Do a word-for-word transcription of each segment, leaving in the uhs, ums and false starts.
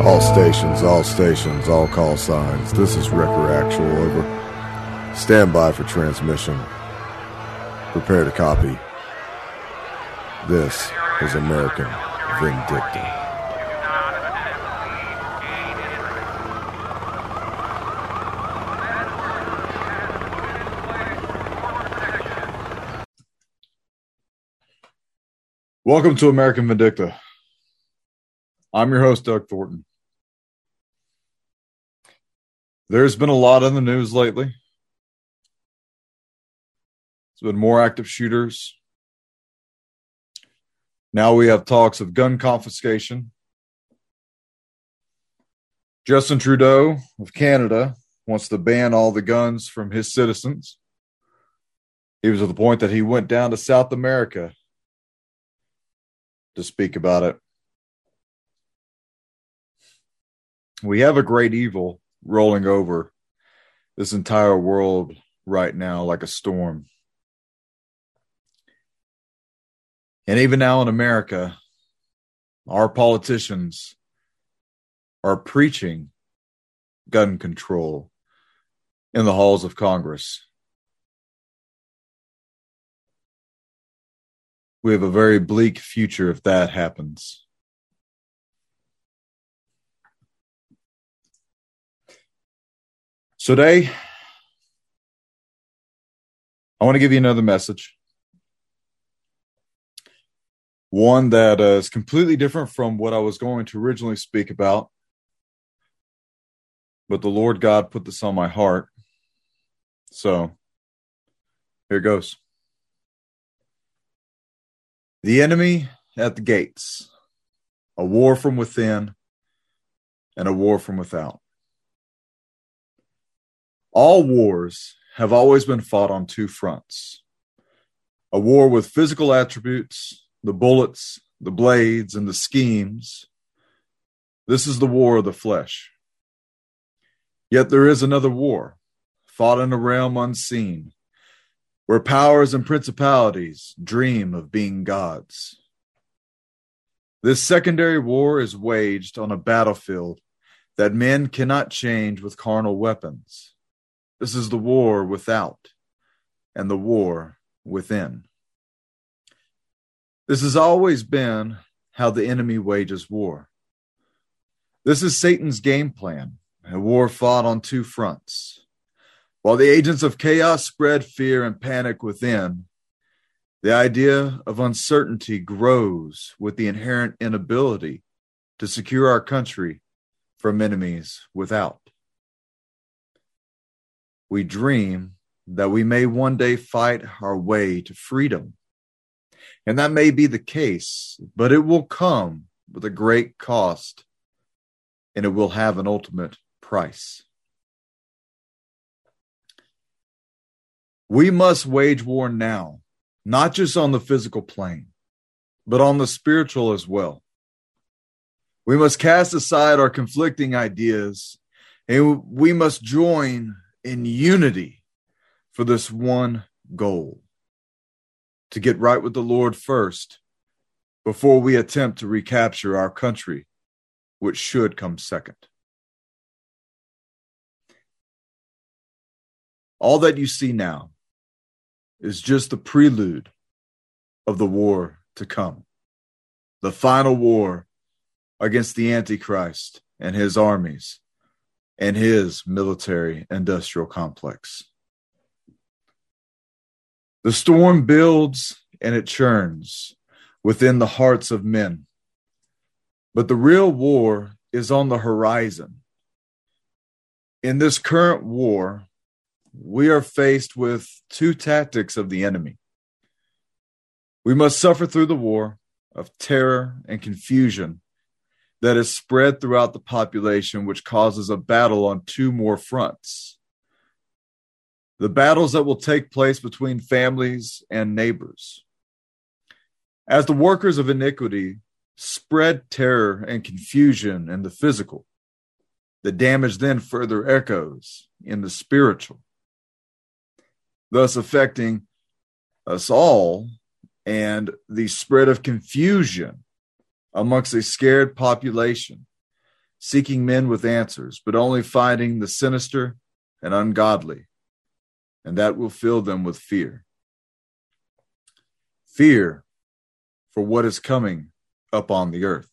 All stations, all stations, all call signs. This is Wrecker Actual, over. Stand by for transmission. Prepare to copy. This is American Vindicta. Welcome to American Vindicta. I'm your host, Doug Thornton. There's been a lot in the news lately. There's been more active shooters. Now we have talks of gun confiscation. Justin Trudeau of Canada wants to ban all the guns from his citizens. He was at the point that he went down to South America to speak about it. We have a great evil rolling over this entire world right now like a storm. And even now in America, our politicians are preaching gun control in the halls of Congress. We have a very bleak future if that happens. So today, I want to give you another message. One that uh, is completely different from what I was going to originally speak about. But the Lord God put this on my heart. So, here it goes. The enemy at the gates. A war from within and a war from without. All wars have always been fought on two fronts. A war with physical attributes, the bullets, the blades, and the schemes. This is the war of the flesh. Yet there is another war, fought in a realm unseen, where powers and principalities dream of being gods. This secondary war is waged on a battlefield that men cannot change with carnal weapons. This is the war without and the war within. This has always been how the enemy wages war. This is Satan's game plan, a war fought on two fronts. While the agents of chaos spread fear and panic within, the idea of uncertainty grows with the inherent inability to secure our country from enemies without. We dream that we may one day fight our way to freedom. And that may be the case, but it will come with a great cost, and it will have an ultimate price. We must wage war now, not just on the physical plane, but on the spiritual as well. We must cast aside our conflicting ideas, and we must join in unity for this one goal: to get right with the Lord first before we attempt to recapture our country, which should come second. All that you see now is just the prelude of the war to come, the final war against the Antichrist and his armies and his military industrial complex. The storm builds and it churns within the hearts of men. But the real war is on the horizon. In this current war, we are faced with two tactics of the enemy. We must suffer through the war of terror and confusion that is spread throughout the population, which causes a battle on two more fronts. The battles that will take place between families and neighbors. As the workers of iniquity spread terror and confusion in the physical, the damage then further echoes in the spiritual, thus affecting us all and the spread of confusion amongst a scared population seeking men with answers, but only finding the sinister and ungodly, and that will fill them with fear. Fear for what is coming upon the earth.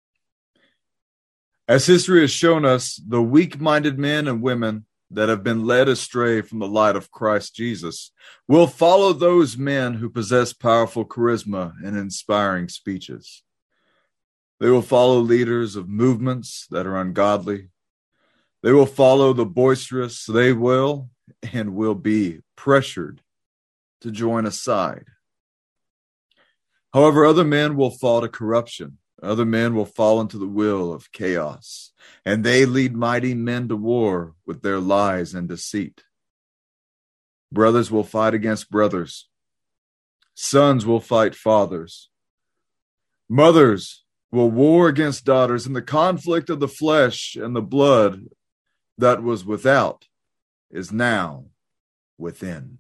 As history has shown us, the weak-minded men and women that have been led astray from the light of Christ Jesus will follow those men who possess powerful charisma and inspiring speeches. They will follow leaders of movements that are ungodly. They will follow the boisterous. They will and will be pressured to join a side. However, other men will fall to corruption. Other men will fall into the will of chaos, and they lead mighty men to war with their lies and deceit. Brothers will fight against brothers. Sons will fight fathers. Mothers will war against daughters, and the conflict of the flesh and the blood that was without is now within.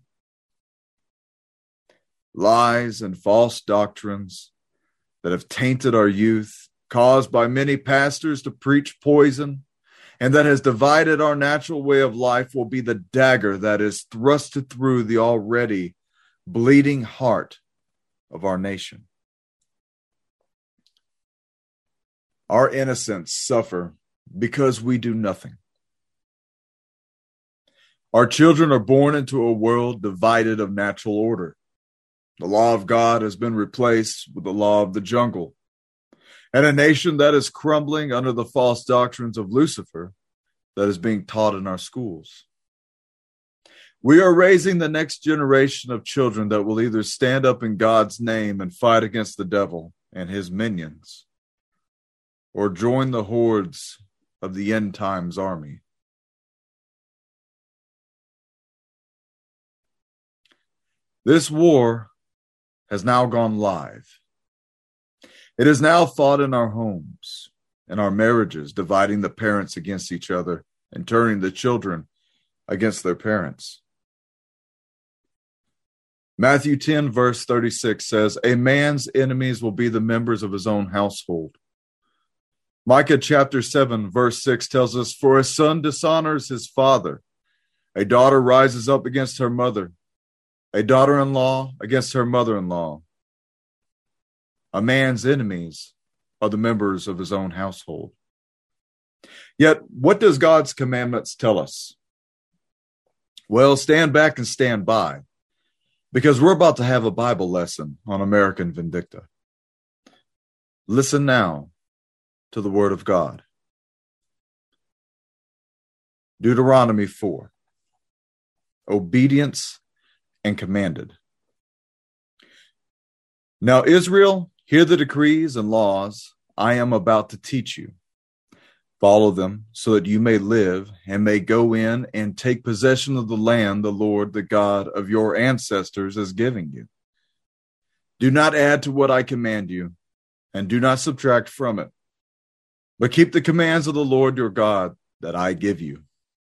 Lies and false doctrines that have tainted our youth, caused by many pastors to preach poison, and that has divided our natural way of life, will be the dagger that is thrusted through the already bleeding heart of our nation. Our innocents suffer because we do nothing. Our children are born into a world divided of natural order. The law of God has been replaced with the law of the jungle, and a nation that is crumbling under the false doctrines of Lucifer that is being taught in our schools. We are raising the next generation of children that will either stand up in God's name and fight against the devil and his minions, or join the hordes of the end times army. This war has now gone live. It is now fought in our homes, in our marriages, dividing the parents against each other and turning the children against their parents. Matthew ten, verse thirty-six says, "A man's enemies will be the members of his own household." Micah chapter seven, verse six tells us, "For a son dishonors his father. A daughter rises up against her mother. A daughter-in-law against her mother-in-law." A man's enemies are the members of his own household. Yet, what does God's commandments tell us? Well, stand back and stand by, because we're about to have a Bible lesson on American Vindicta. Listen now to the Word of God. Deuteronomy four. Obedience and commanded. "Now, Israel, hear the decrees and laws I am about to teach you. Follow them so that you may live and may go in and take possession of the land the Lord, the God of your ancestors, is giving you. Do not add to what I command you, and do not subtract from it, but keep the commands of the Lord your God that I give you."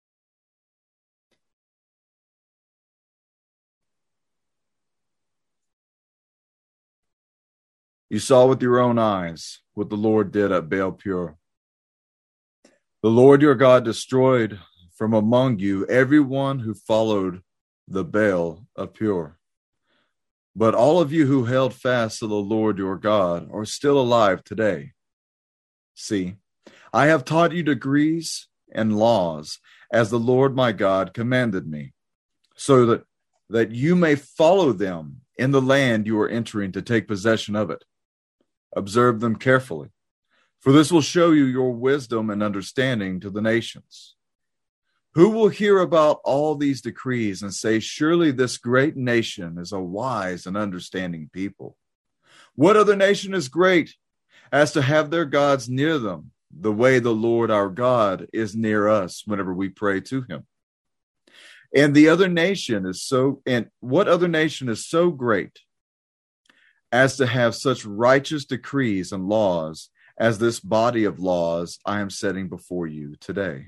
You saw with your own eyes what the Lord did at Baal Peor. The Lord your God destroyed from among you everyone who followed the Baal of Peor. But all of you who held fast to the Lord your God are still alive today. See, I have taught you decrees and laws as the Lord my God commanded me, so that, that you may follow them in the land you are entering to take possession of it. Observe them carefully, for this will show you your wisdom and understanding to the nations. Who will hear about all these decrees and say, "Surely this great nation is a wise and understanding people"? What other nation is great as to have their gods near them, the way the Lord our God is near us whenever we pray to him? And the other nation is so, and what other nation is so great as to have such righteous decrees and laws as this body of laws I am setting before you today?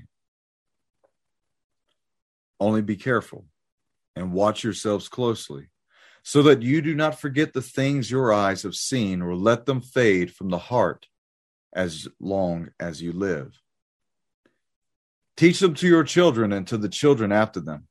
Only be careful and watch yourselves closely, so that you do not forget the things your eyes have seen or let them fade from the heart as long as you live. Teach them to your children and to the children after them.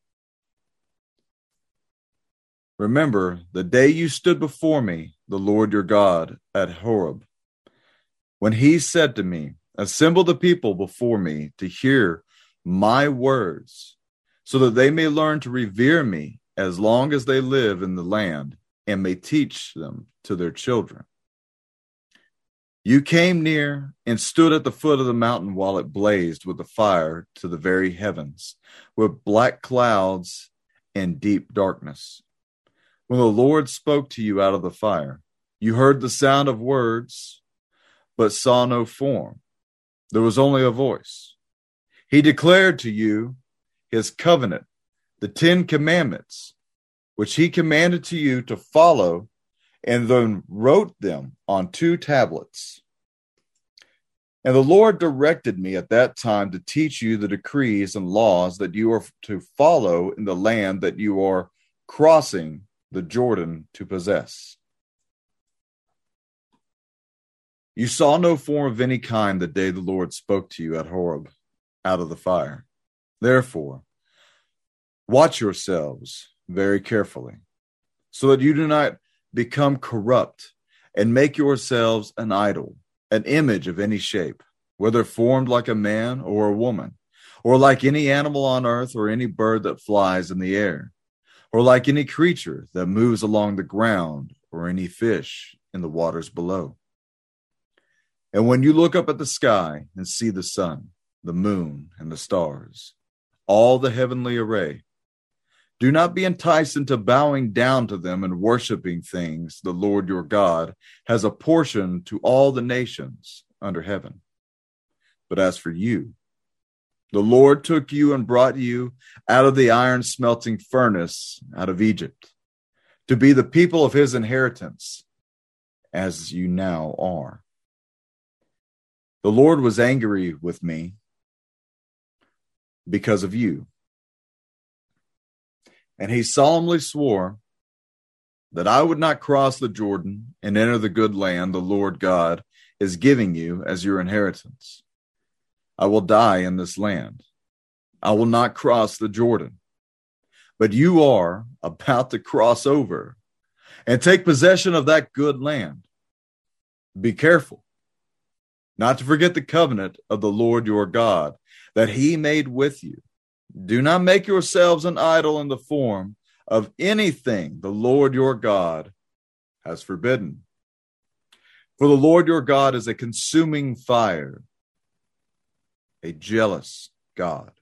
Remember the day you stood before me, the Lord your God, at Horeb, when he said to me, assemble the people before me to hear my words, so that they may learn to revere me as long as they live in the land, and may teach them to their children. You came near and stood at the foot of the mountain while it blazed with the fire to the very heavens, with black clouds and deep darkness. When the Lord spoke to you out of the fire, you heard the sound of words, but saw no form. There was only a voice. He declared to you his covenant, the Ten Commandments, which he commanded to you to follow, and then wrote them on two tablets. And the Lord directed me at that time to teach you the decrees and laws that you are to follow in the land that you are crossing the Jordan to possess. You saw no form of any kind the day the Lord spoke to you at Horeb out of the fire. Therefore, watch yourselves very carefully, so that you do not become corrupt and make yourselves an idol, an image of any shape, whether formed like a man or a woman, or like any animal on earth or any bird that flies in the air, or like any creature that moves along the ground or any fish in the waters below. And when you look up at the sky and see the sun, the moon, and the stars, all the heavenly array, do not be enticed into bowing down to them and worshiping things the Lord your God has apportioned to all the nations under heaven. But as for you, the Lord took you and brought you out of the iron smelting furnace out of Egypt, to be the people of his inheritance, as you now are. The Lord was angry with me because of you. And he solemnly swore that I would not cross the Jordan and enter the good land the Lord God is giving you as your inheritance. I will die in this land. I will not cross the Jordan. But you are about to cross over and take possession of that good land. Be careful not to forget the covenant of the Lord your God that he made with you. Do not make yourselves an idol in the form of anything the Lord your God has forbidden. For the Lord your God is a consuming fire, a jealous God.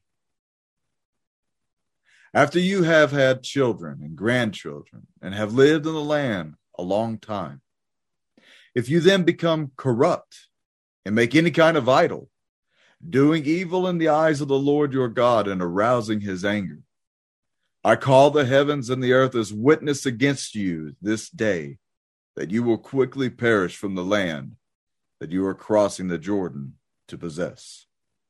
After you have had children and grandchildren and have lived in the land a long time, if you then become corrupt and make any kind of idol, doing evil in the eyes of the Lord your God and arousing his anger, I call the heavens and the earth as witness against you this day, that you will quickly perish from the land that you are crossing the Jordan to possess.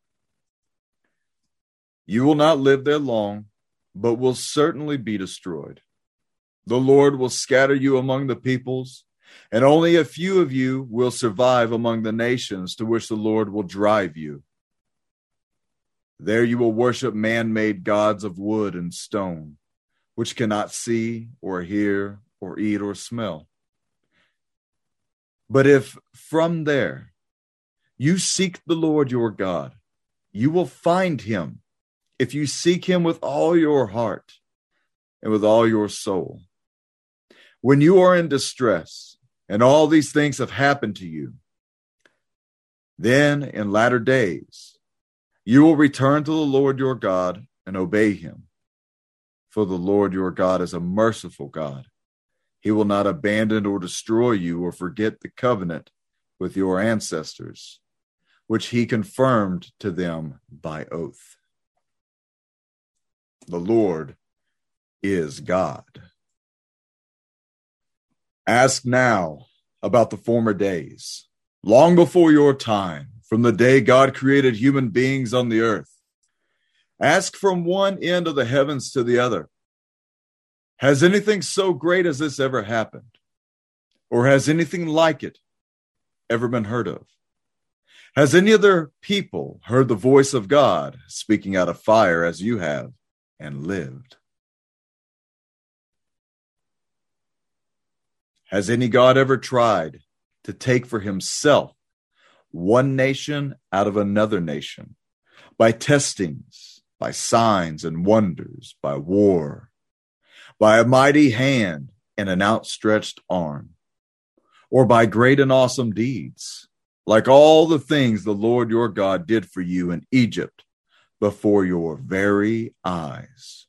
You will not live there long, but will certainly be destroyed. The Lord will scatter you among the peoples, and only a few of you will survive among the nations to which the Lord will drive you. There you will worship man-made gods of wood and stone, which cannot see or hear or eat or smell. But if from there you seek the Lord your God, you will find him if you seek him with all your heart and with all your soul. When you are in distress and all these things have happened to you, then in latter days you will return to the Lord your God and obey him. For the Lord your God is a merciful God. He will not abandon or destroy you or forget the covenant with your ancestors, which he confirmed to them by oath. The Lord is God. Ask now about the former days, long before your time, from the day God created human beings on the earth. Ask from one end of the heavens to the other. Has anything so great as this ever happened? Or has anything like it ever been heard of? Has any other people heard the voice of God speaking out of fire as you have and lived? Has any God ever tried to take for himself one nation out of another nation by testings, by signs and wonders, by war, by a mighty hand and an outstretched arm, or by great and awesome deeds, like all the things the Lord your God did for you in Egypt before your very eyes?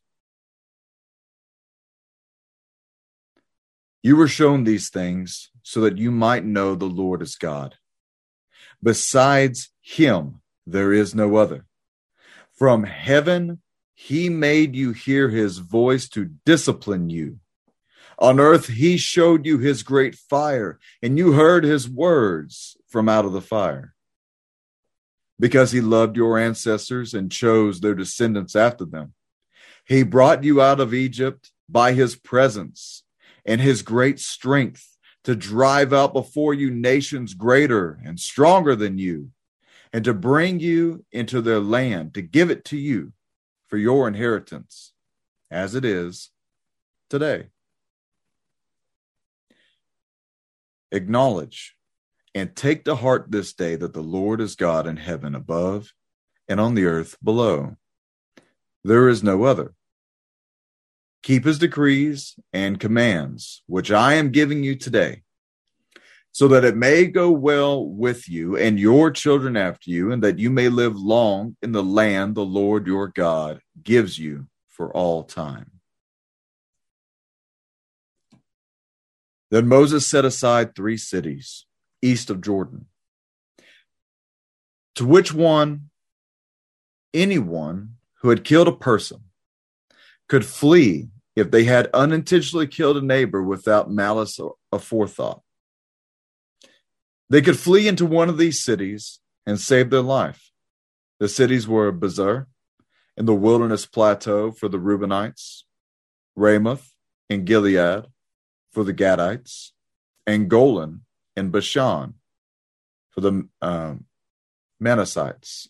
You were shown these things so that you might know the Lord is God. Besides him, there is no other. From heaven, he made you hear his voice to discipline you. On earth, he showed you his great fire, and you heard his words from out of the fire. Because he loved your ancestors and chose their descendants after them, he brought you out of Egypt by his presence and his great strength to drive out before you nations greater and stronger than you, and to bring you into their land, to give it to you for your inheritance, as it is today. Acknowledge and take to heart this day that the Lord is God in heaven above and on the earth below. There is no other. Keep his decrees and commands, which I am giving you today, so that it may go well with you and your children after you, and that you may live long in the land the Lord your God gives you for all time. Then Moses set aside three cities east of Jordan, to which one anyone who had killed a person could flee if they had unintentionally killed a neighbor without malice or aforethought. They could flee into one of these cities and save their life. The cities were Bezer in the wilderness plateau for the Reubenites, Ramoth in Gilead for the Gadites, and Golan in Bashan for the um, Manassites.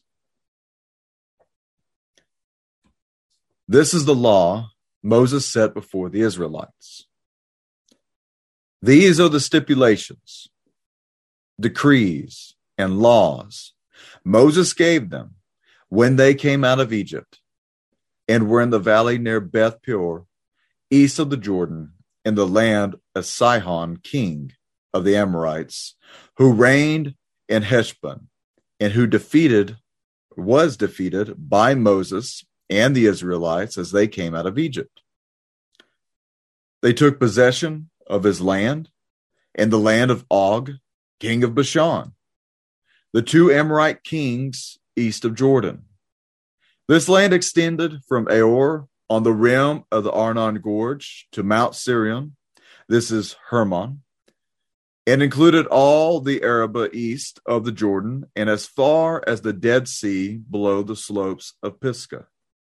This is the law Moses set before the Israelites. These are the stipulations, decrees, and laws Moses gave them when they came out of Egypt and were in the valley near Beth Peor, east of the Jordan, in the land of Sihon, king of the Amorites, who reigned in Heshbon, and who defeated, was defeated by Moses and the Israelites as they came out of Egypt. They took possession of his land and the land of Og, king of Bashan, the two Amorite kings east of Jordan. This land extended from Aor on the rim of the Arnon Gorge to Mount Sirion, this is Hermon, and included all the Arabah east of the Jordan and as far as the Dead Sea below the slopes of Pisgah.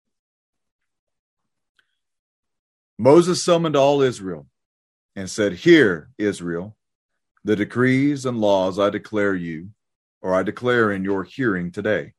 Moses summoned all Israel and said, "Hear, Israel, the decrees and laws I declare you, or I declare in your hearing today.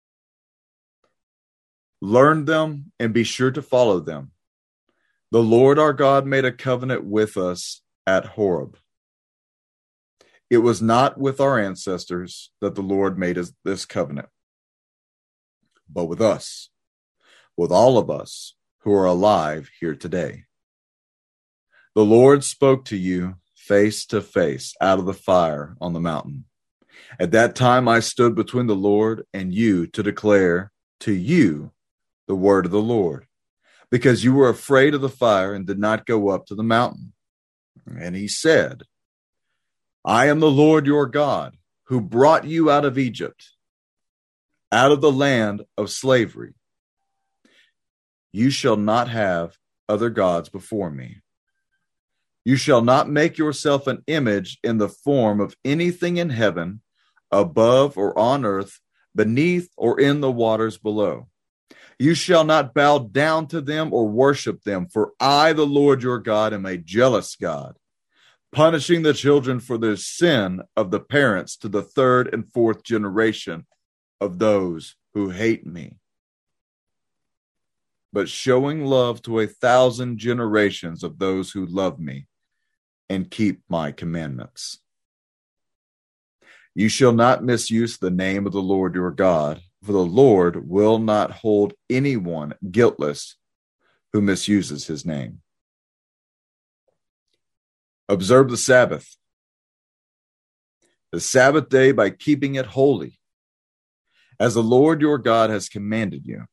Learn them and be sure to follow them. The Lord our God made a covenant with us at Horeb. It was not with our ancestors that the Lord made us this covenant, but with us, with all of us who are alive here today. The Lord spoke to you face to face out of the fire on the mountain. At that time I stood between the Lord and you to declare to you the word of the Lord, because you were afraid of the fire and did not go up to the mountain." And he said, "I am the Lord your God, who brought you out of Egypt, out of the land of slavery. You shall not have other gods before me. You shall not make yourself an image in the form of anything in heaven, above or on earth, beneath or in the waters below. You shall not bow down to them or worship them, for I, the Lord your God, am a jealous God, punishing the children for their sin of the parents to the third and fourth generation of those who hate me, but showing love to a thousand generations of those who love me and keep my commandments. You shall not misuse the name of the Lord your God, for the Lord will not hold anyone guiltless who misuses his name. Observe the Sabbath, the Sabbath day, by keeping it holy, as the Lord your God has commanded you.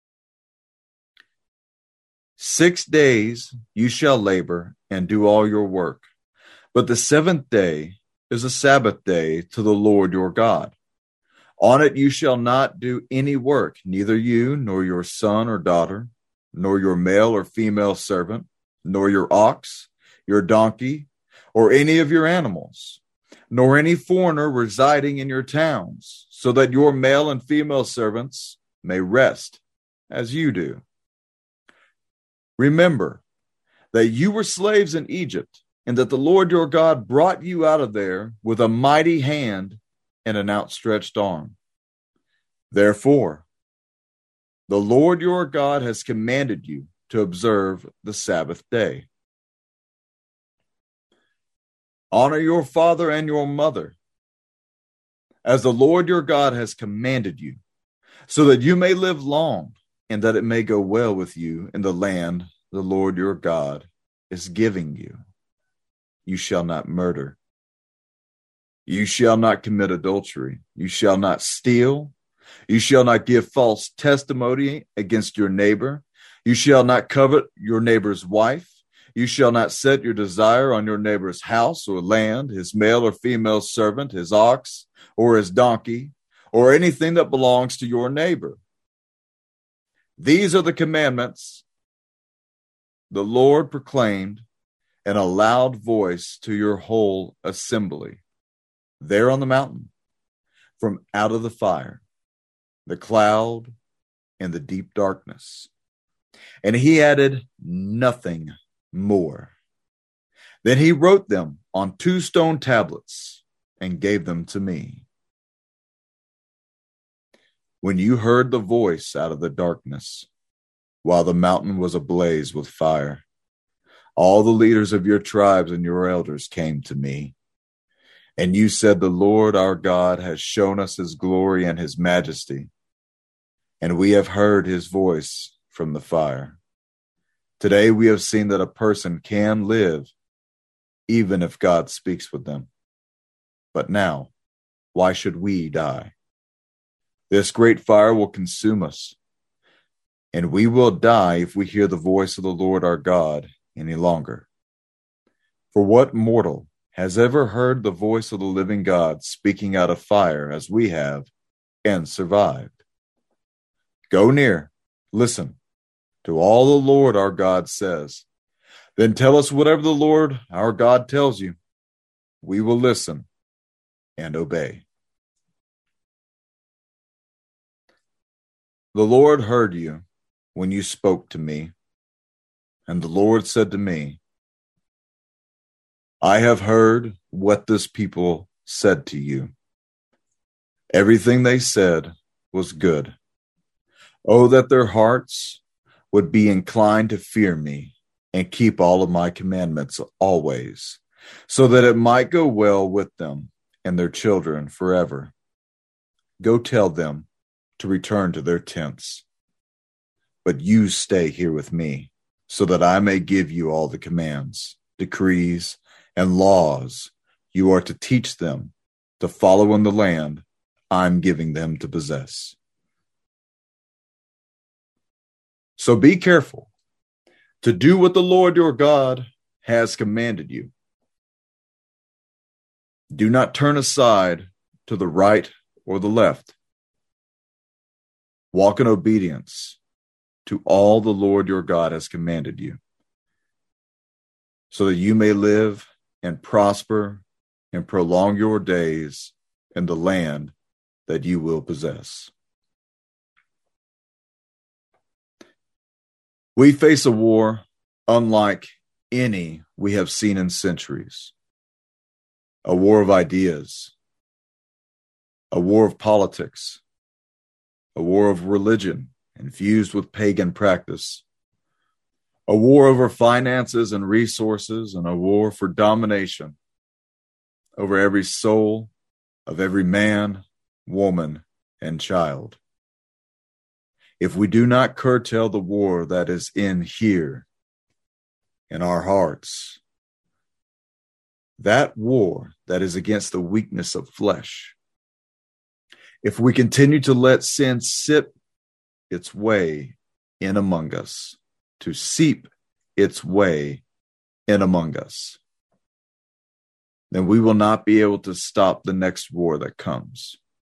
Six days you shall labor and do all your work, but the seventh day is a Sabbath day to the Lord your God. On it you shall not do any work, neither you, nor your son or daughter, nor your male or female servant, nor your ox, your donkey, or any of your animals, nor any foreigner residing in your towns, so that your male and female servants may rest as you do. Remember that you were slaves in Egypt, and that the Lord your God brought you out of there with a mighty hand and an outstretched arm. Therefore, the Lord your God has commanded you to observe the Sabbath day. Honor your father and your mother, as the Lord your God has commanded you, so that you may live long, and that it may go well with you in the land the Lord your God is giving you. You shall not murder. You shall not commit adultery. You shall not steal. You shall not give false testimony against your neighbor. You shall not covet your neighbor's wife. You shall not set your desire on your neighbor's house or land, his male or female servant, his ox or his donkey, or anything that belongs to your neighbor. These are the commandments the Lord proclaimed in a loud voice to your whole assembly, there on the mountain, from out of the fire, the cloud, and the deep darkness. And he added nothing more. Then he wrote them on two stone tablets and gave them to me. When you heard the voice out of the darkness, while the mountain was ablaze with fire, all the leaders of your tribes and your elders came to me. And you said, the Lord our God has shown us his glory and his majesty, and we have heard his voice from the fire. Today we have seen that a person can live, even if God speaks with them. But now, why should we die? This great fire will consume us, and we will die if we hear the voice of the Lord our God any longer. For what mortal has ever heard the voice of the living God speaking out of fire as we have and survived? Go near, listen to all the Lord our God says. Then tell us whatever the Lord our God tells you. We will listen and obey. The Lord heard you when you spoke to me, and the Lord said to me, I have heard what this people said to you. Everything they said was good. Oh, that their hearts would be inclined to fear me and keep all of my commandments always, so that it might go well with them and their children forever. Go tell them to return to their tents. But you stay here with me, so that I may give you all the commands, decrees, and laws you are to teach them to follow in the land I'm giving them to possess. So be careful to do what the Lord your God has commanded you. Do not turn aside to the right or the left. Walk in obedience to all the Lord your God has commanded you, so that you may live and prosper and prolong your days in the land that you will possess. We face a war unlike any we have seen in centuries. a war of ideas, a war of politics, a war of religion infused with pagan practice, a war over finances and resources, and a war for domination over every soul of every man, woman, and child. If we do not curtail the war that is in here, in our hearts, that war that is against the weakness of flesh, if we continue to let sin sit its way in among us, to seep its way in among us, then we will not be able to stop the next war that comes.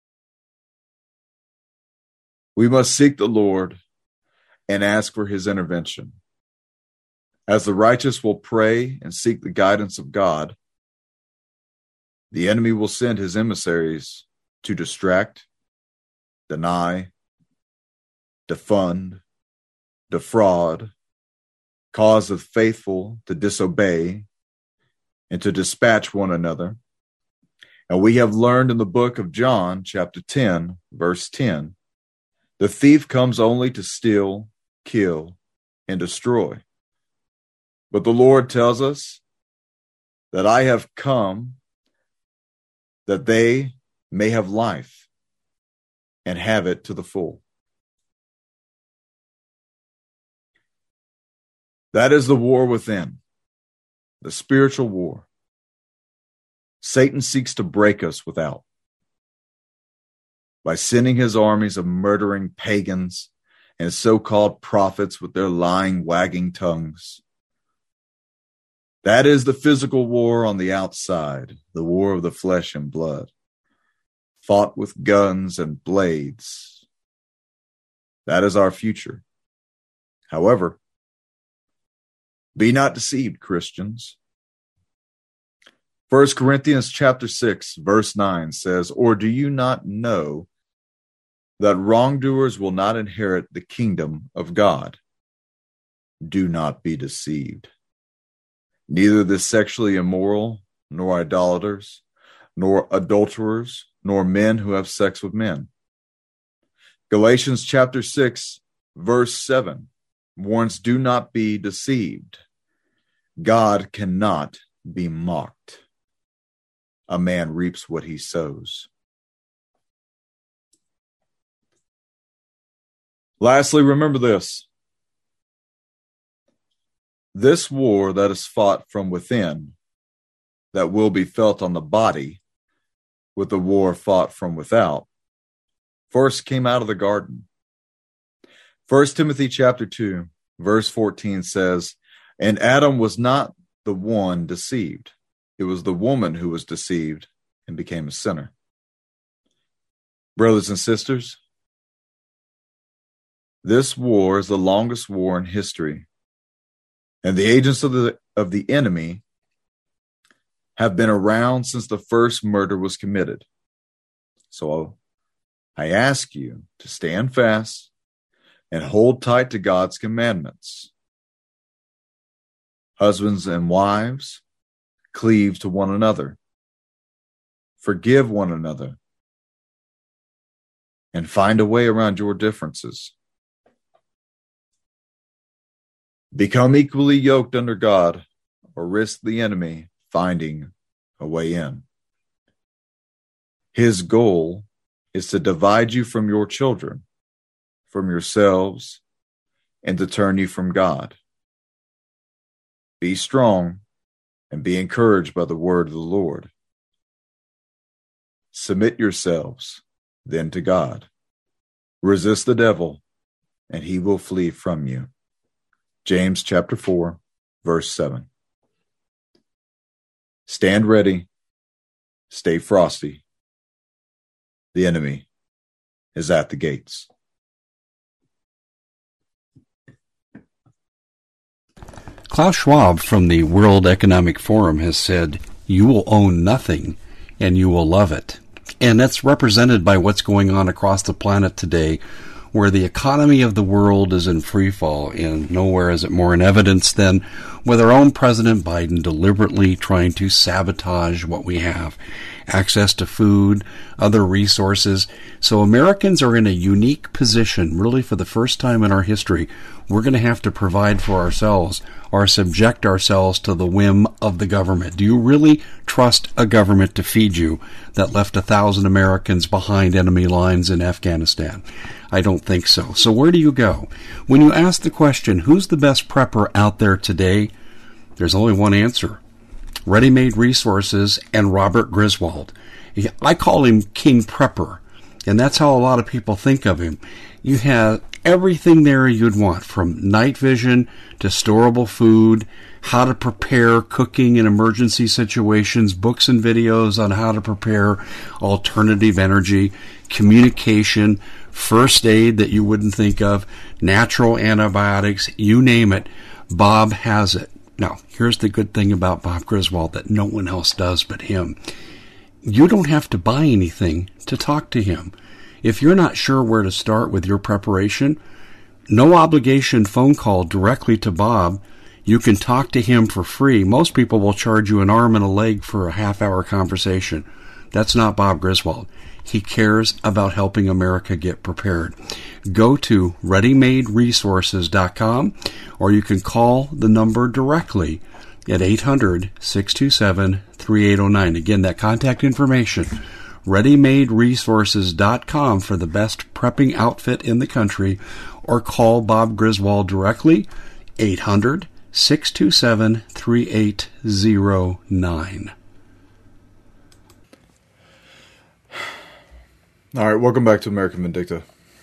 We must seek the Lord and ask for his intervention. As the righteous will pray and seek the guidance of God, the enemy will send his emissaries to distract, deny, defund, defraud, cause the faithful to disobey, and to dispatch one another. And we have learned in the book of John, chapter ten, verse ten, the thief comes only to steal, kill, and destroy. But the Lord tells us that I have come that they may have life and have it to the full. That is the war within, the spiritual war. Satan seeks to break us without by sending his armies of murdering pagans and so-called prophets with their lying, wagging tongues. That is the physical war on the outside, the war of the flesh and blood, fought with guns and blades. That is our future. However, be not deceived, Christians. First Corinthians chapter six, verse nine says, or do you not know that wrongdoers will not inherit the kingdom of God? Do not be deceived. Neither the sexually immoral, nor idolaters, nor adulterers, nor men who have sex with men. Galatians chapter six, verse seven warns, do not be deceived. God cannot be mocked. A man reaps what he sows. Lastly, remember this. This war that is fought from within, that will be felt on the body with the war fought from without, first came out of the garden. First Timothy chapter two, verse fourteen says, and Adam was not the one deceived. It was the woman who was deceived and became a sinner. Brothers and sisters, this war is the longest war in history, and the agents of the of the enemy have been around since the first murder was committed. So I ask you to stand fast and hold tight to God's commandments. Husbands and wives, cleave to one another. Forgive one another. And find a way around your differences. Become equally yoked under God, or risk the enemy finding a way in. His goal is to divide you from your children, from yourselves, and to turn you from God. Be strong and be encouraged by the word of the Lord. Submit yourselves then to God. Resist the devil, and he will flee from you. James chapter four, verse seven. Stand ready. Stay frosty. The enemy is at the gates. Klaus Schwab from the World Economic Forum has said, you will own nothing and you will love it. And that's represented by what's going on across the planet today where the economy of the world is in free fall, and nowhere is it more in evidence than with our own President Biden deliberately trying to sabotage what we have. Access to food, other resources. So Americans are in a unique position, really for the first time in our history. We're going to have to provide for ourselves or subject ourselves to the whim of the government. Do you really trust a government to feed you that left a thousand Americans behind enemy lines in Afghanistan? I don't think so. So where do you go? When you ask the question, who's the best prepper out there today? There's only one answer. Ready-Made Resources and Robert Griswold. I call him King Prepper, and that's how a lot of people think of him. You have everything there you'd want, from night vision to storable food, how to prepare cooking in emergency situations, books and videos on how to prepare alternative energy, communication, first aid that you wouldn't think of, natural antibiotics, you name it. Bob has it. Now, here's the good thing about Bob Griswold that no one else does but him. You don't have to buy anything to talk to him. If you're not sure where to start with your preparation, no obligation phone call directly to Bob. You can talk to him for free. Most people will charge you an arm and a leg for a half-hour conversation. That's not Bob Griswold. He cares about helping America get prepared. Go to ready made resources dot com, or you can call the number directly at eight hundred, six two seven, three eight zero nine. Again, that contact information, ready made resources dot com for the best prepping outfit in the country, or call Bob Griswold directly, eight hundred, six two seven, three eight zero nine. All right, welcome back to American Vindicta.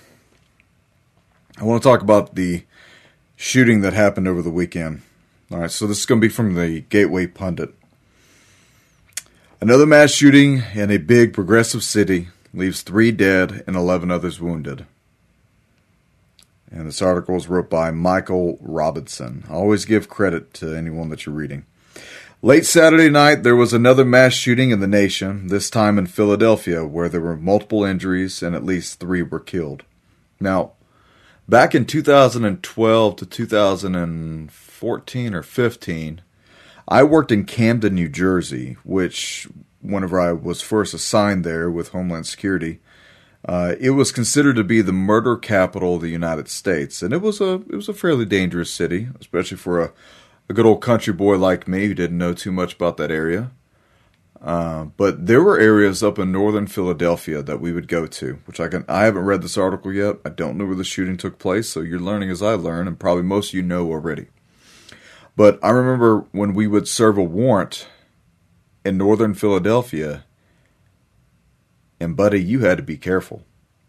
I want to talk about the shooting that happened over the weekend. All right, so this is going to be from the Gateway Pundit. Another mass shooting in a big progressive city leaves three dead and eleven others wounded. And this article was wrote by Michael Robinson. I always give credit to anyone that you're reading. Late Saturday night, there was another mass shooting in the nation, this time in Philadelphia, where there were multiple injuries and at least three were killed. Now, back in two thousand twelve to two thousand fourteen or fifteen, I worked in Camden, New Jersey, which, whenever I was first assigned there with Homeland Security, uh, it was considered to be the murder capital of the United States, and it was a it was a fairly dangerous city, especially for a A good old country boy like me who didn't know too much about that area. Uh, but there were areas up in northern Philadelphia that we would go to, which I can. I haven't read this article yet. I don't know where the shooting took place, so you're learning as I learn, and probably most of you know already. But I remember when we would serve a warrant in northern Philadelphia, and buddy, you had to be careful.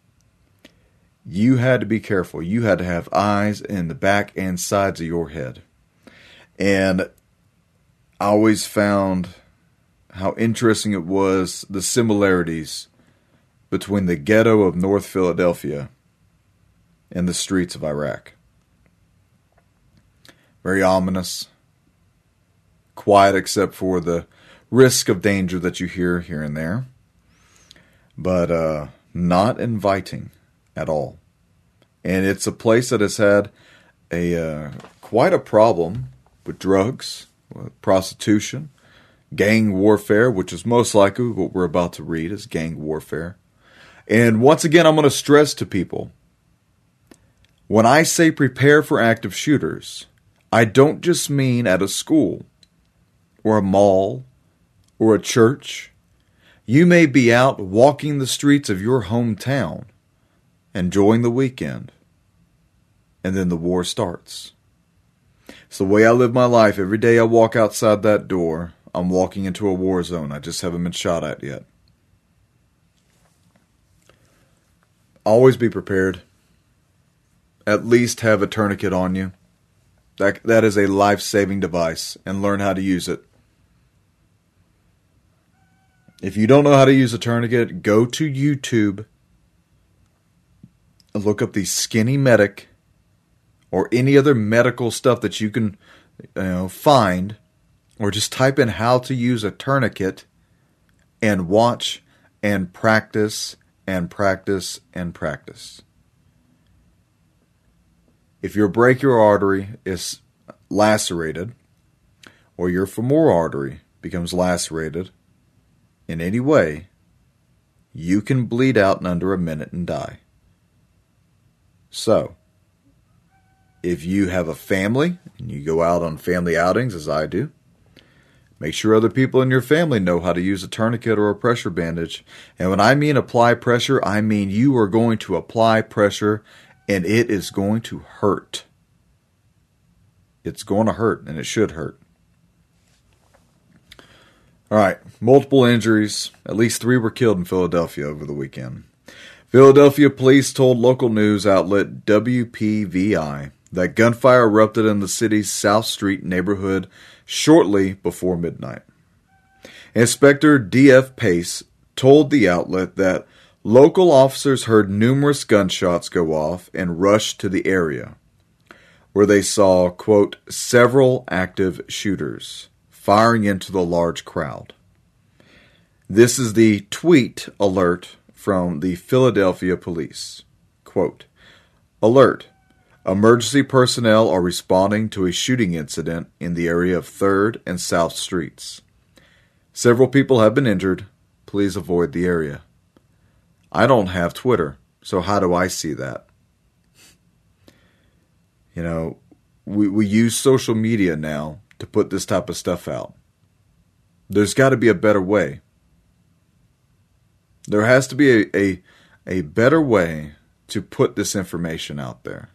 You had to be careful. You had to have eyes in the back and sides of your head. And I always found how interesting it was, the similarities between the ghetto of North Philadelphia and the streets of Iraq. Very ominous, quiet except for the risk of danger that you hear here and there, but uh, not inviting at all. And it's a place that has had a uh, quite a problem with drugs, with prostitution, gang warfare, which is most likely what we're about to read is gang warfare. And once again, I'm going to stress to people, when I say prepare for active shooters, I don't just mean at a school or a mall or a church. You may be out walking the streets of your hometown, enjoying the weekend, and then the war starts. It's the way I live my life. Every day I walk outside that door, I'm walking into a war zone. I just haven't been shot at yet. Always be prepared. At least have a tourniquet on you. That, that is a life-saving device, and learn how to use it. If you don't know how to use a tourniquet, go to YouTube and look up the Skinny Medic or any other medical stuff that you can you know, find, or just type in how to use a tourniquet and watch and practice and practice and practice. If your brachial artery is lacerated, or your femoral artery becomes lacerated in any way, you can bleed out in under a minute and die. So, if you have a family and you go out on family outings, as I do, make sure other people in your family know how to use a tourniquet or a pressure bandage. And when I mean apply pressure, I mean you are going to apply pressure and it is going to hurt. It's going to hurt, and it should hurt. All right, multiple injuries. At least three were killed in Philadelphia over the weekend. Philadelphia police told local news outlet W P V I that gunfire erupted in the city's South Street neighborhood shortly before midnight. Inspector D F Pace told the outlet that local officers heard numerous gunshots go off and rushed to the area, where they saw, quote, several active shooters firing into the large crowd. This is the tweet alert from the Philadelphia police. Quote, alert. Emergency personnel are responding to a shooting incident in the area of third and South Streets. Several people have been injured. Please avoid the area. I don't have Twitter, so how do I see that? You know, we, we use social media now to put this type of stuff out. There's got to be a better way. There has to be a, a, a better way to put this information out there.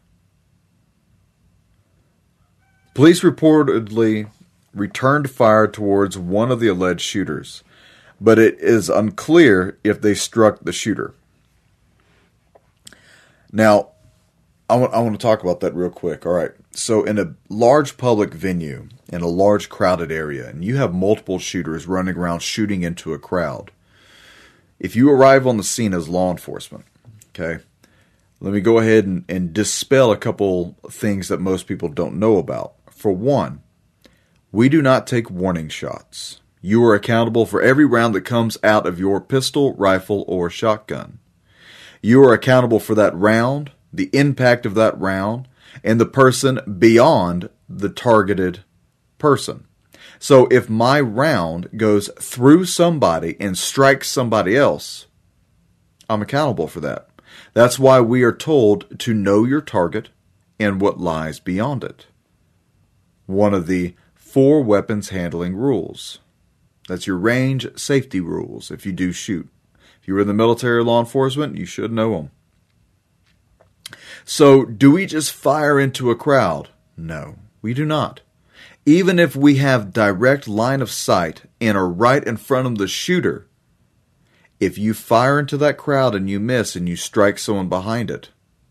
Police reportedly returned fire towards one of the alleged shooters, but it is unclear if they struck the shooter. Now, I want, I want to talk about that real quick. All right. So in a large public venue, in a large crowded area, and you have multiple shooters running around shooting into a crowd, if you arrive on the scene as law enforcement, okay, let me go ahead and, and dispel a couple things that most people don't know about. For one, we do not take warning shots. You are accountable for every round that comes out of your pistol, rifle, or shotgun. You are accountable for that round, the impact of that round, and the person beyond the targeted person. So if my round goes through somebody and strikes somebody else, I'm accountable for that. That's why we are told to know your target and what lies beyond it. One of the four weapons handling rules. That's your range safety rules if you do shoot. If you were in the military or law enforcement, you should know them. So, do we just fire into a crowd? No, we do not. Even if we have direct line of sight and are right in front of the shooter, if you fire into that crowd and you miss and you strike someone behind it,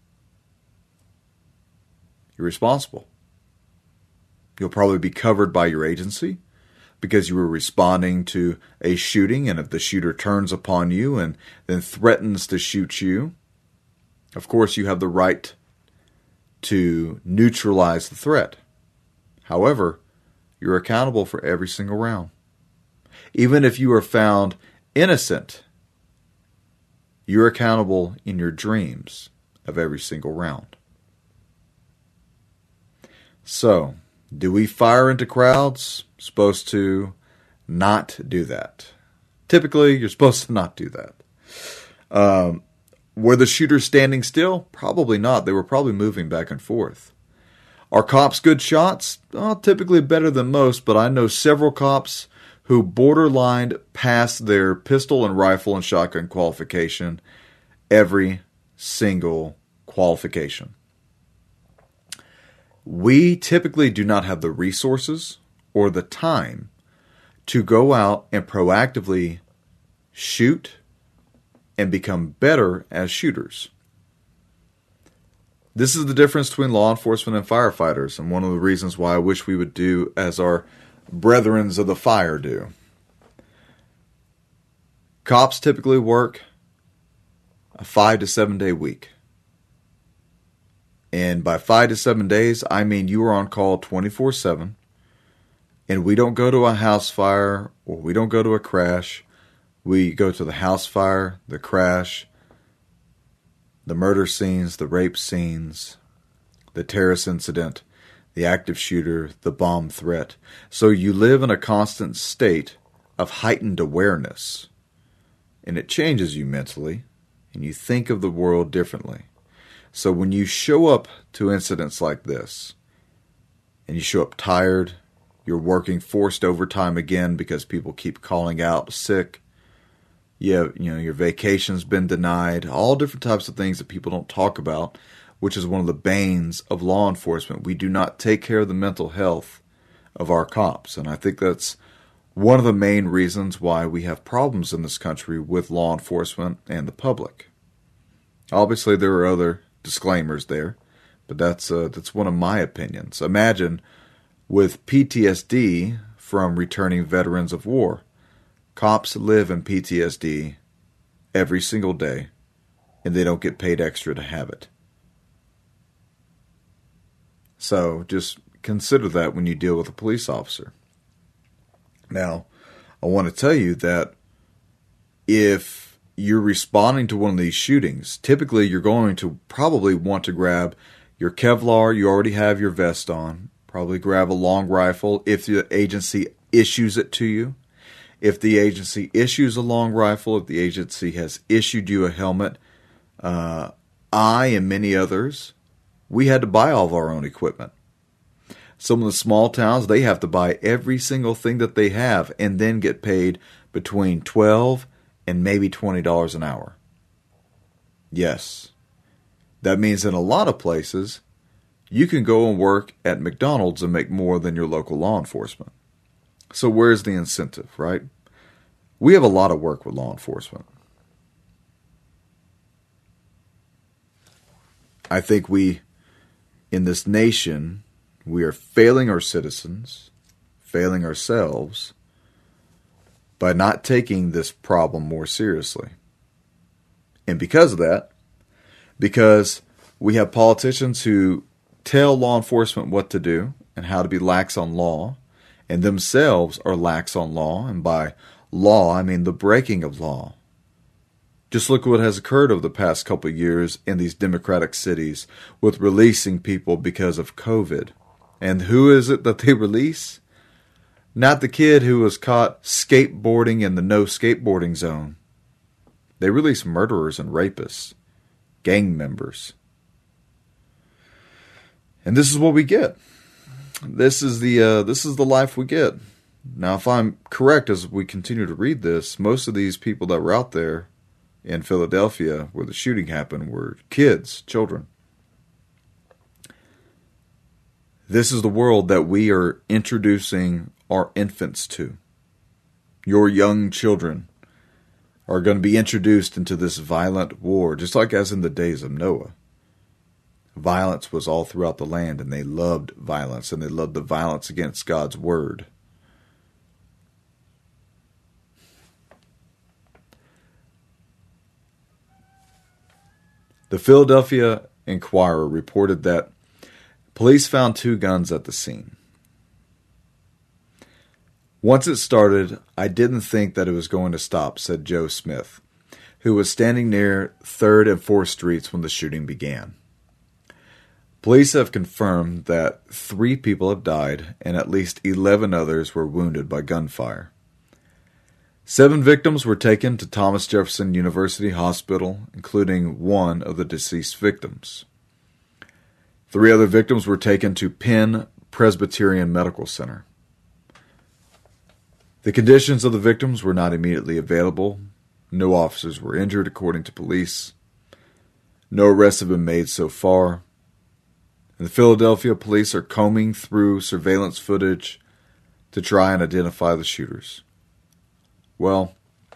you're responsible. You'll probably be covered by your agency because you were responding to a shooting, and if the shooter turns upon you and then threatens to shoot you, of course you have the right to neutralize the threat. However, you're accountable for every single round. Even if you are found innocent, you're accountable in your dreams of every single round. So, do we fire into crowds? Supposed to not do that. Typically, you're supposed to not do that. Um, were the shooters standing still? Probably not. They were probably moving back and forth. Are cops good shots? Well, typically better than most, but I know several cops who borderlined past their pistol and rifle and shotgun qualification every single qualification. We typically do not have the resources or the time to go out and proactively shoot and become better as shooters. This is the difference between law enforcement and firefighters, and one of the reasons why I wish we would do as our brethrens of the fire do. Cops typically work a five to seven day week. And by five to seven days, I mean you are on call twenty-four seven, and we don't go to a house fire or we don't go to a crash. We go to the house fire, the crash, the murder scenes, the rape scenes, the terrorist incident, the active shooter, the bomb threat. So you live in a constant state of heightened awareness, and it changes you mentally, and you think of the world differently. So when you show up to incidents like this, and you show up tired, you're working forced overtime again because people keep calling out sick, yeah, you know, your vacation's been denied, all different types of things that people don't talk about, which is one of the banes of law enforcement. We do not take care of the mental health of our cops, and I think that's one of the main reasons why we have problems in this country with law enforcement and the public. Obviously, there are other disclaimers there, but that's uh, that's one of my opinions. Imagine with P T S D from returning veterans of war. Cops live in P T S D every single day, and they don't get paid extra to have it. So just consider that when you deal with a police officer. Now, I want to tell you that if you're responding to one of these shootings, typically you're going to probably want to grab your Kevlar. You already have your vest on. Probably grab a long rifle if the agency issues it to you. If the agency issues a long rifle, if the agency has issued you a helmet, uh, I and many others, we had to buy all of our own equipment. Some of the small towns, they have to buy every single thing that they have and then get paid between twelve dollars and maybe twenty dollars an hour. Yes. That means in a lot of places, you can go and work at McDonald's and make more than your local law enforcement. So where's the incentive, right? We have a lot of work with law enforcement. I think we, in this nation, we are failing our citizens, failing ourselves, by not taking this problem more seriously. And because of that, because we have politicians who tell law enforcement what to do and how to be lax on law, and themselves are lax on law, and by law, I mean the breaking of law. Just look what has occurred over the past couple of years in these democratic cities with releasing people because of COVID. And who is it that they release? Not the kid who was caught skateboarding in the no skateboarding zone. They release murderers and rapists, gang members. And this is what we get. This is the uh, this is the life we get. Now, if I'm correct, as we continue to read this, most of these people that were out there in Philadelphia where the shooting happened were kids, children. This is the world that we are introducing our infants to. Your young children are going to be introduced into this violent war, just like as in the days of Noah. Violence was all throughout the land, and they loved violence, and they loved the violence against God's word. The Philadelphia Inquirer reported that police found two guns at the scene. Once it started, I didn't think that it was going to stop, said Joe Smith, who was standing near third and fourth Streets when the shooting began. Police have confirmed that three people have died and at least eleven others were wounded by gunfire. Seven victims were taken to Thomas Jefferson University Hospital, including one of the deceased victims. Three other victims were taken to Penn Presbyterian Medical Center. The conditions of the victims were not immediately available. No officers were injured, according to police. No arrests have been made so far. And the Philadelphia police are combing through surveillance footage to try and identify the shooters. Well,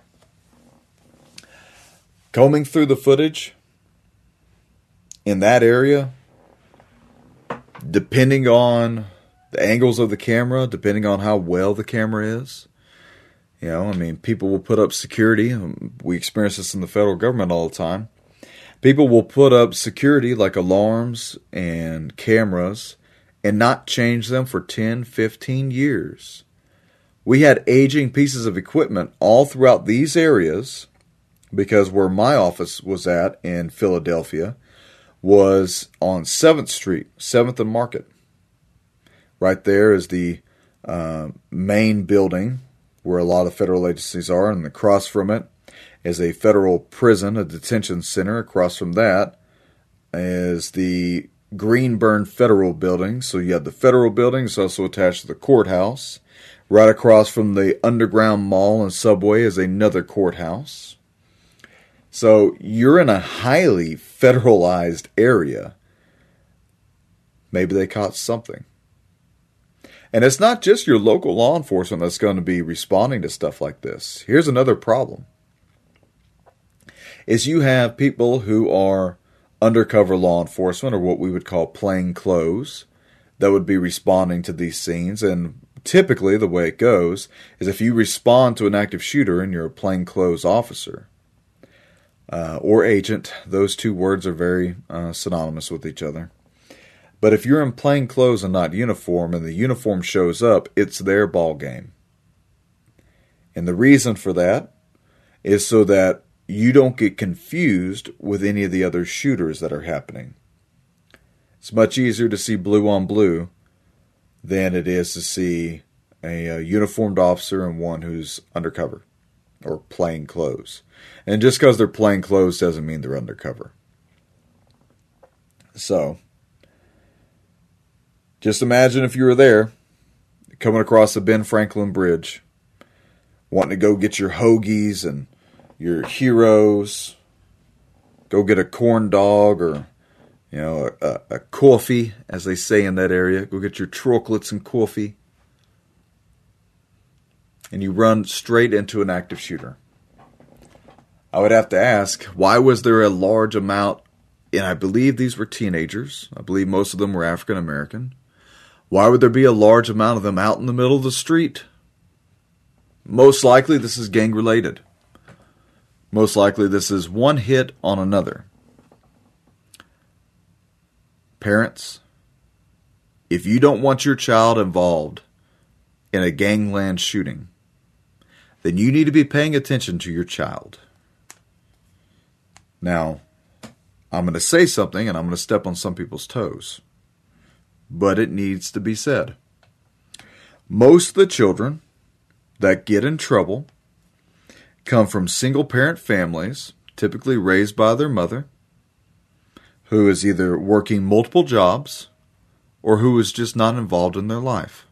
combing through the footage in that area, depending on the angles of the camera, depending on how well the camera is, you know, I mean, people will put up security. We experience this in the federal government all the time. People will put up security like alarms and cameras and not change them for ten, fifteen years. We had aging pieces of equipment all throughout these areas because where my office was at in Philadelphia, was on seventh Street, seventh and Market. Right there is the uh, main building where a lot of federal agencies are, and across from it is a federal prison, a detention center. Across from that is the Greenburn Federal Building. So you have the federal building. It's also attached to the courthouse. Right across from the underground mall and subway is another courthouse. So you're in a highly federalized area. Maybe they caught something. And it's not just your local law enforcement that's going to be responding to stuff like this. Here's another problem. Is you have people who are undercover law enforcement, or what we would call plain clothes, that would be responding to these scenes. And typically the way it goes is if you respond to an active shooter and you're a plainclothes officer uh, or agent, those two words are very uh, synonymous with each other. But if you're in plain clothes and not uniform, and the uniform shows up, it's their ball game. And the reason for that is so that you don't get confused with any of the other shooters that are happening. It's much easier to see blue on blue than it is to see a, a uniformed officer and one who's undercover or plain clothes. And just because they're plain clothes doesn't mean they're undercover. So, just imagine if you were there, coming across the Ben Franklin Bridge, wanting to go get your hoagies and your heroes, go get a corn dog or, you know, a, a coffee, as they say in that area. Go get your chocolates and coffee. And you run straight into an active shooter. I would have to ask, why was there a large amount, and I believe these were teenagers. I believe most of them were African American. Why would there be a large amount of them out in the middle of the street? Most likely this is gang related. Most likely this is one hit on another. Parents, if you don't want your child involved in a gangland shooting, then you need to be paying attention to your child. Now, I'm going to say something and I'm going to step on some people's toes, but it needs to be said. Most of the children that get in trouble come from single-parent families, typically raised by their mother, who is either working multiple jobs or who is just not involved in their life.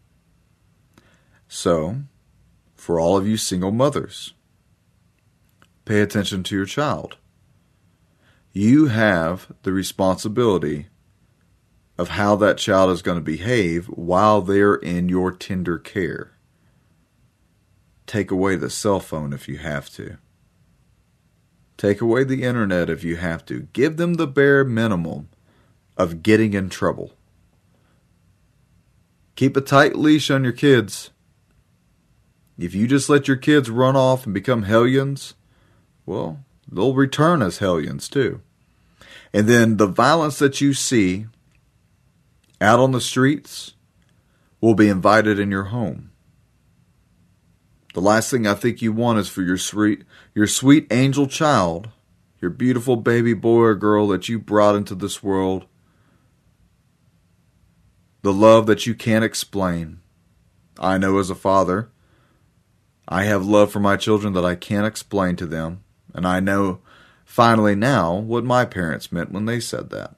So, for all of you single mothers, pay attention to your child. You have the responsibility of how that child is going to behave while they're in your tender care. Take away the cell phone if you have to. Take away the internet if you have to. Give them the bare minimum of getting in trouble. Keep a tight leash on your kids. If you just let your kids run off and become hellions, well, they'll return as hellions too. And then the violence that you see out on the streets will be invited in your home. The last thing I think you want is for your sweet, your sweet angel child, your beautiful baby boy or girl that you brought into this world, the love that you can't explain. I know as a father, I have love for my children that I can't explain to them, and I know finally now what my parents meant when they said that.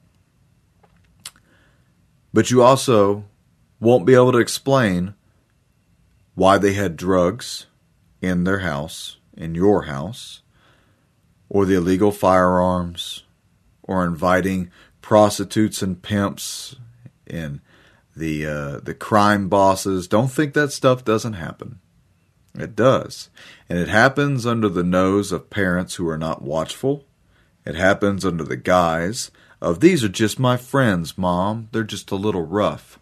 But you also won't be able to explain why they had drugs in their house, in your house, or the illegal firearms, or inviting prostitutes and pimps and the uh, the crime bosses. Don't think that stuff doesn't happen. It does. And it happens under the nose of parents who are not watchful. It happens under the guise of, these are just my friends, Mom. They're just a little rough.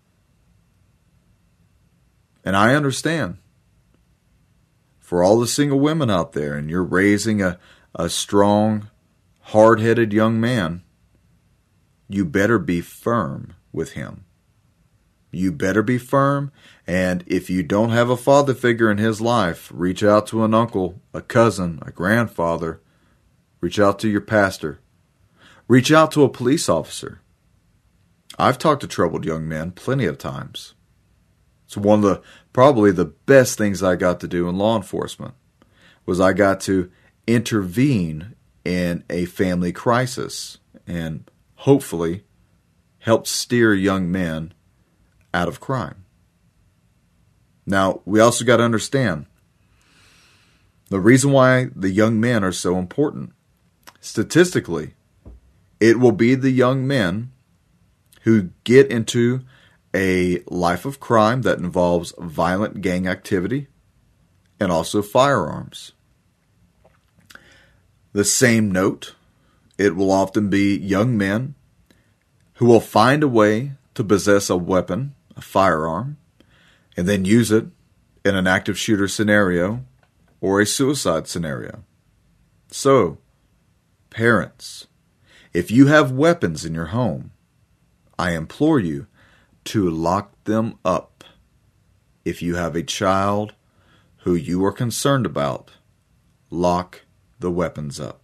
And I understand. For all the single women out there, and you're raising a, a strong, hard-headed young man, you better be firm with him. You better be firm, and if you don't have a father figure in his life, reach out to an uncle, a cousin, a grandfather. Reach out to your pastor. Reach out to a police officer. I've talked to troubled young men plenty of times. It's one of the, probably the best things I got to do in law enforcement, was I got to intervene in a family crisis and hopefully help steer young men out of crime. Now, we also got to understand the reason why the young men are so important. Statistically, it will be the young men who get into a life of crime that involves violent gang activity and also firearms. The same note, it will often be young men who will find a way to possess a weapon, a firearm, and then use it in an active shooter scenario or a suicide scenario. So, parents, if you have weapons in your home, I implore you to lock them up. If you have a child who you are concerned about, lock the weapons up.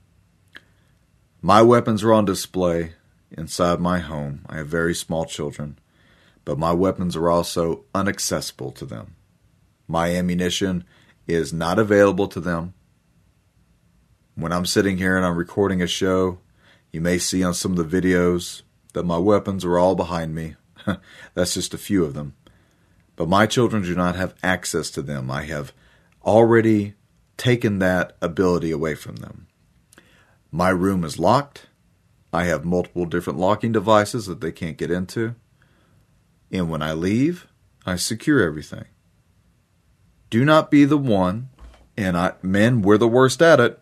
My weapons are on display inside my home. I have very small children, but my weapons are also inaccessible to them. My ammunition is not available to them. When I'm sitting here and I'm recording a show, you may see on some of the videos that my weapons are all behind me. That's just a few of them. But my children do not have access to them. I have already taken that ability away from them. My room is locked. I have multiple different locking devices that they can't get into. And when I leave, I secure everything. Do not be the one, and I, men, we're the worst at it.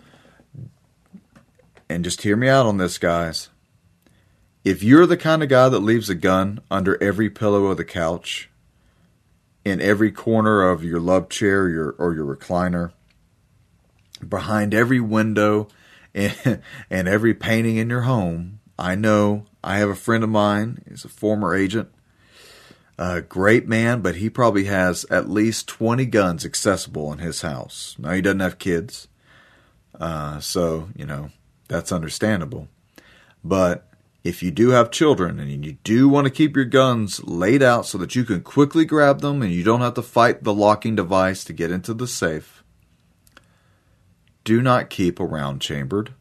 And just hear me out on this, guys. If you're the kind of guy that leaves a gun under every pillow of the couch, in every corner of your love chair or your, or your recliner, behind every window and, and every painting in your home, I know, I have a friend of mine, he's a former agent, a great man, but he probably has at least twenty guns accessible in his house. Now, he doesn't have kids, uh, so, you know, that's understandable. But if you do have children and you do want to keep your guns laid out so that you can quickly grab them and you don't have to fight the locking device to get into the safe, do not keep a round chambered.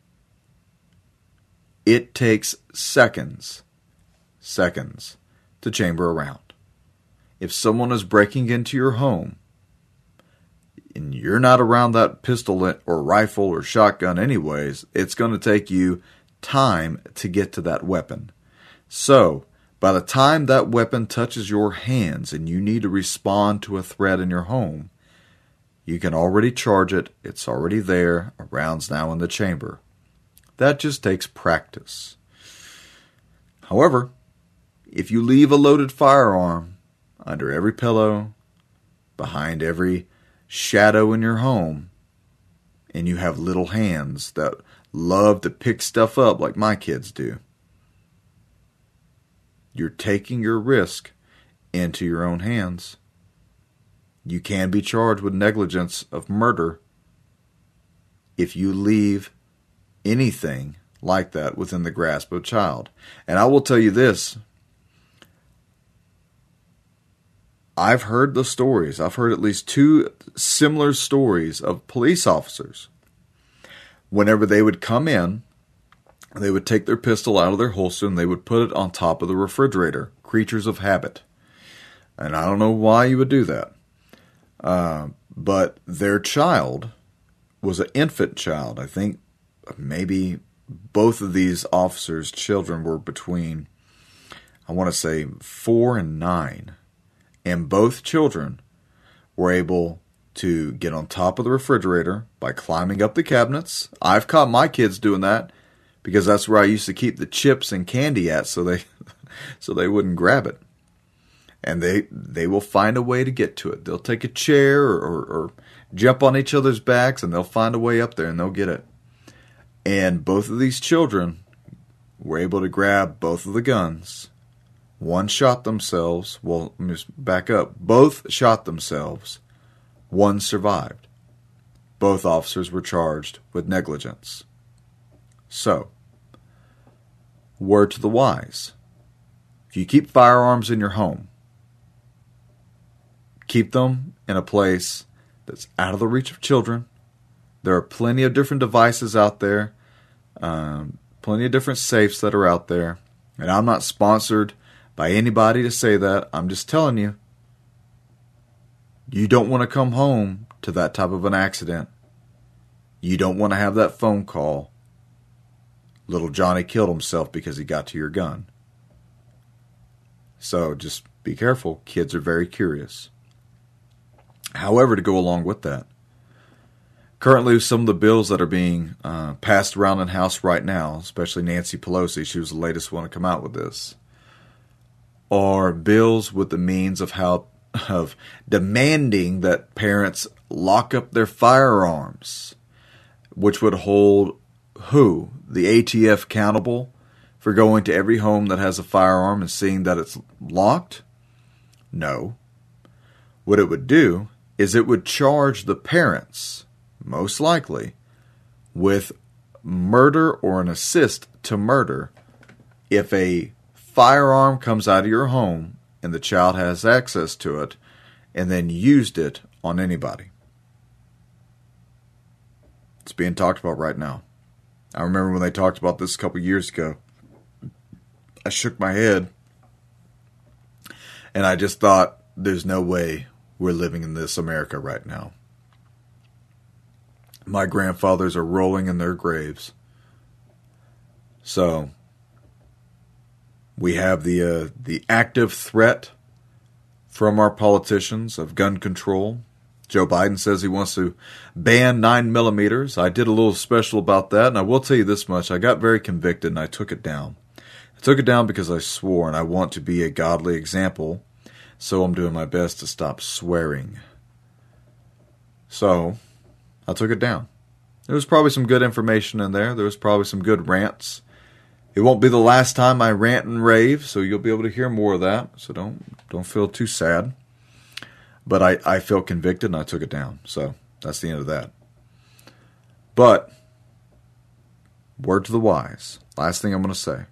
It takes seconds, seconds to chamber a round. If someone is breaking into your home and you're not around that pistol or rifle or shotgun anyways, it's going to take you time to get to that weapon. So, by the time that weapon touches your hands and you need to respond to a threat in your home, you can already charge it. It's already there. A round's now in the chamber. That just takes practice. However, if you leave a loaded firearm under every pillow, behind every shadow in your home, and you have little hands that love to pick stuff up like my kids do, you're taking your risk into your own hands. You can be charged with negligence of murder if you leave anything like that within the grasp of a child. And I will tell you this, I've heard the stories. I've heard at least two similar stories of police officers. Whenever they would come in, they would take their pistol out of their holster and they would put it on top of the refrigerator. Creatures of habit. And I don't know why you would do that. Uh, but their child was an infant child. I think maybe both of these officers' children were between, I want to say, four and nine. And both children were able to get on top of the refrigerator by climbing up the cabinets. I've caught my kids doing that because that's where I used to keep the chips and candy at, so they so they wouldn't grab it. And they they will find a way to get to it. They'll take a chair or, or, or jump on each other's backs, and they'll find a way up there, and they'll get it. And both of these children were able to grab both of the guns. One shot themselves. Well, let me just back up. Both shot themselves. One survived. Both officers were charged with negligence. So, word to the wise. If you keep firearms in your home, keep them in a place that's out of the reach of children. There are plenty of different devices out there, um, plenty of different safes that are out there. And I'm not sponsored by anybody to say that. I'm just telling you, you don't want to come home to that type of an accident. You don't want to have that phone call. Little Johnny killed himself because he got to your gun. So just be careful. Kids are very curious. However, to go along with that, currently some of the bills that are being uh, passed around in the House right now, especially Nancy Pelosi, she was the latest one to come out with this, are bills with the means of how of demanding that parents lock up their firearms, which would hold who? The A T F accountable for going to every home that has a firearm and seeing that it's locked? No. What it would do is it would charge the parents, most likely, with murder or an assist to murder if a firearm comes out of your home and the child has access to it and then used it on anybody. It's being talked about right now. I remember when they talked about this a couple years ago. I shook my head and I just thought, there's no way we're living in this America right now. My grandfathers are rolling in their graves. So we have the uh, the active threat from our politicians of gun control. Joe Biden says he wants to ban nine millimeters. I did a little special about that, and I will tell you this much. I got very convicted, and I took it down. I took it down because I swore, and I want to be a godly example, so I'm doing my best to stop swearing. So I took it down. There was probably some good information in there. There was probably some good rants. It won't be the last time I rant and rave, so you'll be able to hear more of that. So don't don't feel too sad. But I, I felt convicted and I took it down. So that's the end of that. But, word to the wise. Last thing I'm going to say.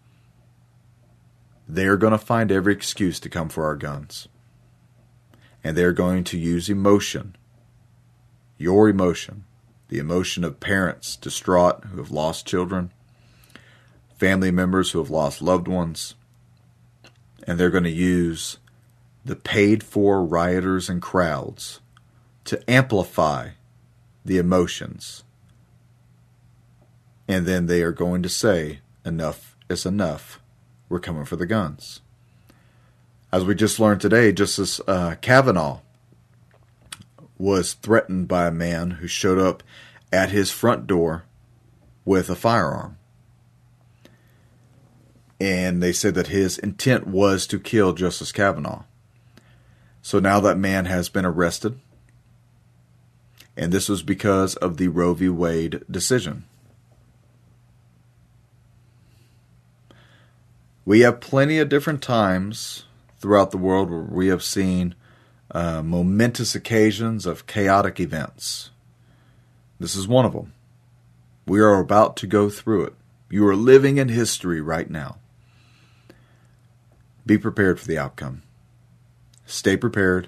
They're going to find every excuse to come for our guns. And they're going to use emotion. Your emotion. The emotion of parents distraught who have lost children. Family members who have lost loved ones. And they're going to use the paid-for rioters and crowds to amplify the emotions. And then they are going to say, enough is enough. We're coming for the guns. As we just learned today, Justice uh, Kavanaugh was threatened by a man who showed up at his front door with a firearm. And they said that his intent was to kill Justice Kavanaugh. So now that man has been arrested. And this was because of the Roe v. Wade decision. We have plenty of different times throughout the world where we have seen uh, momentous occasions of chaotic events. This is one of them. We are about to go through it. You are living in history right now. Be prepared for the outcome. Stay prepared.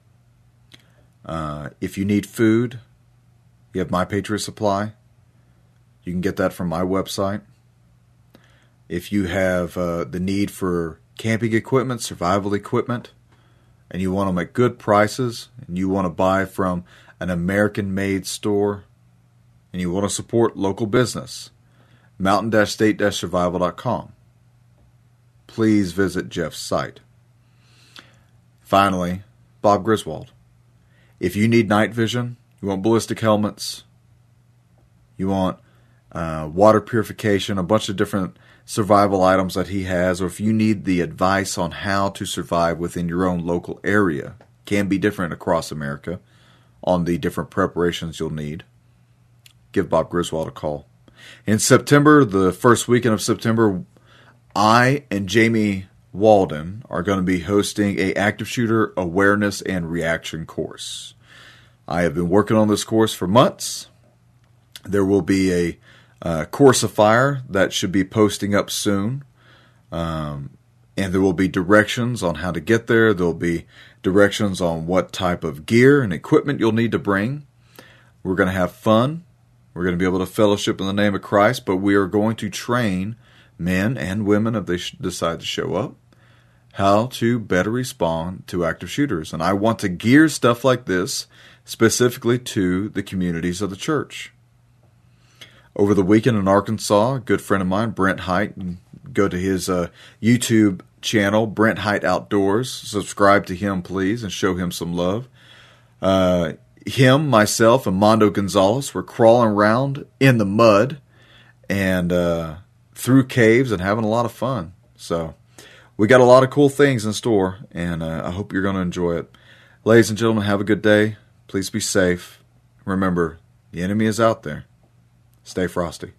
Uh, if you need food, you have My Patriot Supply. You can get that from my website. If you have uh, the need for camping equipment, survival equipment, and you want them at good prices, and you want to buy from an American-made store, and you want to support local business, mountain state survival dot com. Please visit Jeff's site. Finally, Bob Griswold. If you need night vision, you want ballistic helmets, you want uh, water purification, a bunch of different survival items that he has, or if you need the advice on how to survive within your own local area, can be different across America on the different preparations you'll need, give Bob Griswold a call. In September, the first weekend of September, I and Jamie Walden are going to be hosting a active shooter awareness and reaction course. I have been working on this course for months. There will be a uh, Course of Fire that should be posting up soon. Um, and there will be directions on how to get there. There will be directions on what type of gear and equipment you'll need to bring. We're going to have fun. We're going to be able to fellowship in the name of Christ, but we are going to train men and women, if they decide to show up, how to better respond to active shooters. And I want to gear stuff like this specifically to the communities of the church. Over the weekend in Arkansas, a good friend of mine, Brent Height, and go to his uh, YouTube channel, Brent Height Outdoors. Subscribe to him, please, and show him some love. Uh, him, myself, and Mondo Gonzalez were crawling around in the mud and uh, through caves and having a lot of fun. So we got a lot of cool things in store, and uh, I hope you're going to enjoy it. Ladies and gentlemen, have a good day. Please be safe. Remember, the enemy is out there. Stay frosty.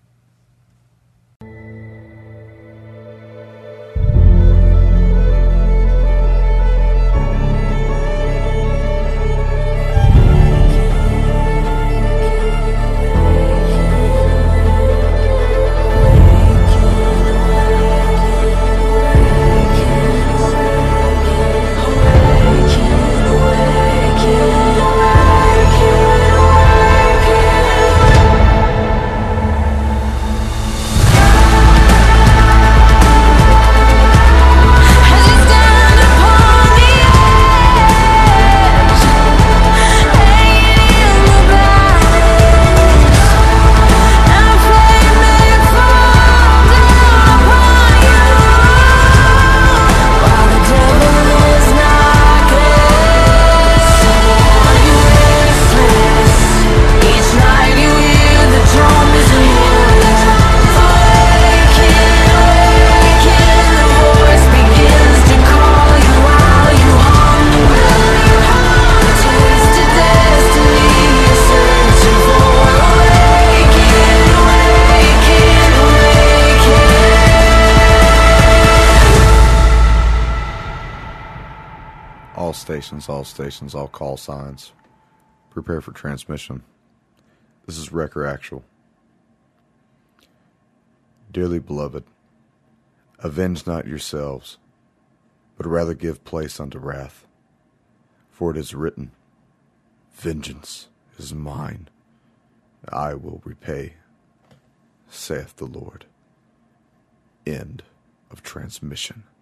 All stations, all stations, all call signs. Prepare for transmission. This is Wrecker Actual. Dearly beloved, avenge not yourselves, but rather give place unto wrath. For it is written, vengeance is mine, I will repay, saith the Lord. End of transmission.